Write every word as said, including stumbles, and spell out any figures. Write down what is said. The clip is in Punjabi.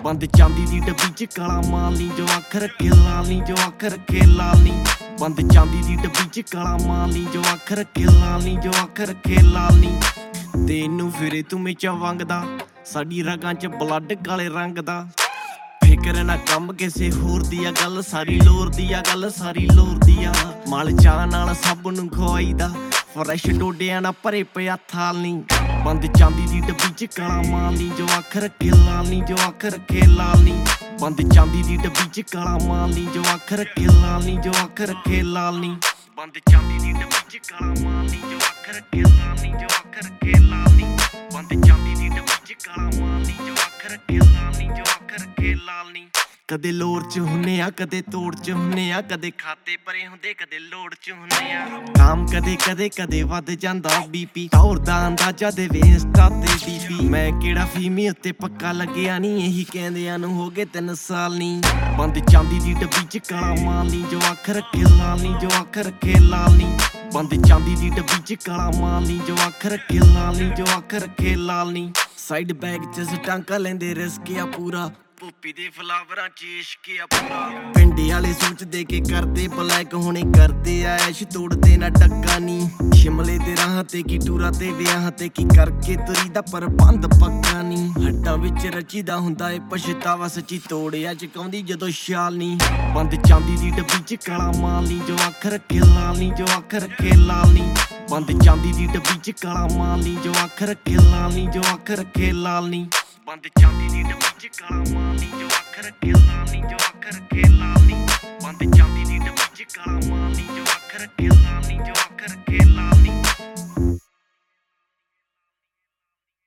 ਬੰਦ ਚਾਂਦੀ ਦੀ ਡੱਬੀ ਚ ਕਾਲਾ ਮਾਲ ਨੀ, ਜੋ ਅੱਖ ਰੱਖੇ ਲਾਲ ਨੀ, ਜੋ ਅੱਖ ਰੱਖੇ ਲਾਲ ਨੀ। ਬੰਦ ਚਾਂਦੀ ਦੀ ਡੱਬੀ ਚ ਕਾਲਾ ਮਾਲ ਨੀ, ਜੋ ਅੱਖ ਰੱਖੇ ਲਾਲ ਨੀ, ਜੋ ਅੱਖ ਰੱਖੇ ਲਾਲ ਨੀ। ਤੈਨੂੰ ਫਿਰੇ ਤੂੰ ਮੇਚਾ ਵੰਗਦਾ, ਸਾਡੀ ਰਗਾਂ ਚ ਬਲੱਡ ਕਾਲੇ ਰੰਗ ਦਾ। ਫਿਕਰ ਨਾ ਕੰਮ ਕਿਸੇ ਹੋਰ ਦੀ ਆ, ਗੱਲ ਸਾਰੀ ਲੋਰ ਦੀ ਆ, ਗੱਲ ਸਾਰੀ ਲੋਰ ਦੀ ਆ। ਮਾਲ ਚਾਹ ਨਾਲ ਸਭ ਨੂੰ ਖਵਾਈਦਾ, ਫਰੈਸ਼ ਡੋਡਿਆਂ ਨਾਲ ਭਰੇ ਪਿਆ ਥਾਲ ਨੀ। ਬੰਦ ਚਾਂਦੀ ਦੀ ਡੱਬੀ ਚ ਕਾਲਾ ਮਾਲ ਨੀ, ਜੋ ਅੱਖ ਰੱਖੇ ਲਾਲ ਨੀ, ਜੋ ਅੱਖ ਰੱਖੇ ਲਾਲ ਨੀ। ਬੰਦ ਚਾਂਦੀ ਦੀ ਡੱਬੀ ਚ ਕਾਲਾ ਮਾਲ ਨੀ, ਜੋ ਅੱਖ ਰੱਖੇ ਲਾਲ ਨੀ, ਜੋ ਅੱਖ ਰੱਖੇ ਲਾਲ ਨੀ। ਬੰਦ ਚਾਂਦੀ ਦੀ ਡੱਬੀ ਚ ਕਾਲਾ ਮਾਲ ਨੀ, ਜੋ ਅੱਖ ਰੱਖੇ ਲਾਲ ਨੀ, ਜੋ ਅੱਖ ਰੱਖੇ ਲਾਲ ਨੀ। ਬੰਦ ਚਾਂਦੀ ਦੀ ਡੱਬੀ ਚ ਕਾਲਾ ਮਾਲ ਨੀ, ਜੋ ਅੱਖ ਰੱਖੇ ਲਾਲ ਨੀ, ਜੋ ਅੱਖ ਰੱਖੇ ਲਾਲ ਨੀ। ਕਦੇ ਲੋਰ ਚ ਹੁੰਨੇ ਆ, ਕਦੇ ਤੋੜ ਚ ਹੁੰਨੇ ਆ, ਕਦੇ ਖਾਤੇ ਭਰੇ ਹੁੰਦੇ, ਕਦੇ ਲੋੜ ਚ ਹੁੰਨੇ ਆ। ਕਾਮ ਕਦੇ ਕਦੇ ਕਦੇ ਵੱਧ ਜਾਂਦਾ ਬੀਪੀ, ਟੌਰ ਦਾ ਅੰਦਾਜ਼ਾ ਦੇਵੇ ਇੰਸਟਾ ਤੇ ਡੀਪੀ। ਮੈਂ ਕਿਹੜਾ ਫੀਮੇ ਉੱਤੇ ਪੱਕਾ ਲੱਗਿਆ ਨੀ, ਇਹੀ ਕਹਿੰਦਿਆਂ ਨੂੰ ਹੋ ਗਏ ਤਿੰਨ ਸਾਲ ਨੀ। ਬੰਦ ਚਾਂਦੀ ਦੀ ਡੱਬੀ ਚ ਕਾਲਾ ਮਾਲ ਨੀ, ਜੋ ਅੱਖ ਰੱਖੇ ਲਾਲ ਨੀ, ਜੋ ਅੱਖ ਰੱਖੇ ਲਾਲ ਨੀ। ਬੰਦ ਚਾਂਦੀ ਦੀ ਡੱਬੀ ਚ ਕਾਲਾ ਮਾਲ ਨੀ, ਜੋ ਅੱਖ ਰੱਖੇ ਲਾਲ ਨੀ, ਜੋ ਅੱਖ ਰੱਖੇ ਲਾਲ ਨੀ। ਸਾਈਡ ਬੈਗ ਚ ਸਟਾਂਕਾ ਲੈਂਦੇ ਰਿਸਕ ਆ ਪੂਰਾ, ਭੁੱਪੀ ਦੇ ਫਲਾਵਰਾਂ ਚ ਇਸ਼ਕ ਆ ਪੂਰਾ। ਪਿੰਡੇ ਵਾਲੇ ਸੋਚਦੇ ਕਿ ਕਰਦੇ ਬਲੈਕ, ਹੁਣੇ ਕਰਦੇ ਆ ਐਸ਼, ਤੋੜਦੇ ਨਾ ਟੱਕਾ ਨੀ। ਸ਼ਿਮਲੇ ਦੇ ਰਾਹਾਂ ਤੇ ਕੀ ਟੂਰਾਂ ਤੇ ਵਿਆਹਾਂ ਤੇ ਕੀ, ਕਰਕੇ ਤੁਰੀ ਦਾ ਪ੍ਰਬੰਧ ਪੱਕਾ ਨੀ। ਹੱਡਾਂ ਵਿੱਚ ਰਚੀਦਾ ਹੁੰਦਾ ਏ ਪਛਤਾਵਾ, ਸੱਚੀ ਤੋੜਿਆ ਚਕਾਉਂਦੀ ਜਦੋਂ ਛਾਲ ਨੀ। ਬੰਦ ਚਾਂਦੀ ਦੀ ਡੱਬੀ ਚ ਕਾਲਾ ਮਾਲ ਨੀ, ਜੋ ਅੱਖ ਰੱਖੇ ਲਾਲ ਨੀ, ਜੋ ਅੱਖ ਰੱਖੇ ਲਾਲ ਨੀ। ਬੰਦ ਚਾਂਦੀ ਦੀ ਡੱਬੀ ਚ ਕਾਲਾ ਮਾਲ ਨੀ, ਜੋ ਅੱਖ ਰੱਖੇ ਲਾਲ ਨੀ, ਜੋ ਅੱਖ ਰੱਖੇ ਲਾਲ ਨੀ। ਬੰਦ ਚਾਂਦੀ ਦੀ ਡੱਬੀ ਚ ਕਾਲਾ ਮਾਲ ਨੀ, ਜੋ ਅੱਖ ਰੱਖੇ ਲਾਲ ਨੀ, ਜੋ ਅੱਖ ਰੱਖੇ ਲਾਲ ਨੀ। ਬੰਦ ਚਾਂਦੀ ਦੀ ਡੱਬੀ ਚ ਕਾਲਾ ਮਾਲ ਨੀ, ਜੋ ਅੱਖ ਰੱਖੇ ਲਾਲ ਨੀ, ਜੋ ਅੱਖ ਰੱਖੇ ਲਾਲ ਨੀ।